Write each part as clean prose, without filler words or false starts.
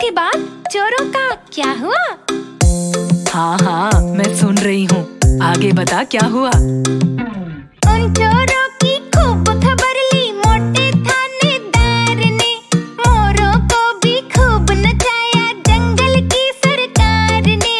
थी बात, चोरों का क्या हुआ? हाँ हाँ मैं सुन रही हूँ, आगे बता क्या हुआ? उन चोरों की खूब खबर ली मोटे थानेदार ने, मोरों को भी खूब नचाया जंगल की सरकार ने।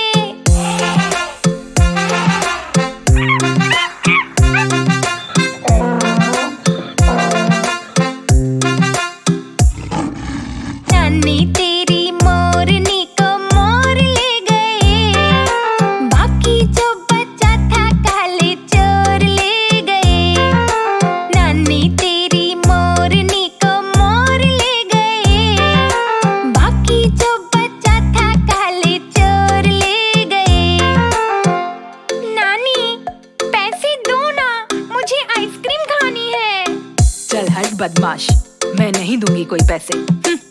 नानी तेरी मोरनी को मोर ले गए, बाकी जो बचा था काले चोर ले गए। नानी तेरी मोरनी को मोर ले गए, बाकी जो बचा था काले चोर ले गए। नानी पैसे दो ना, मुझे आइसक्रीम खानी है। चल हट बदमाश, मैं नहीं दूंगी कोई पैसे।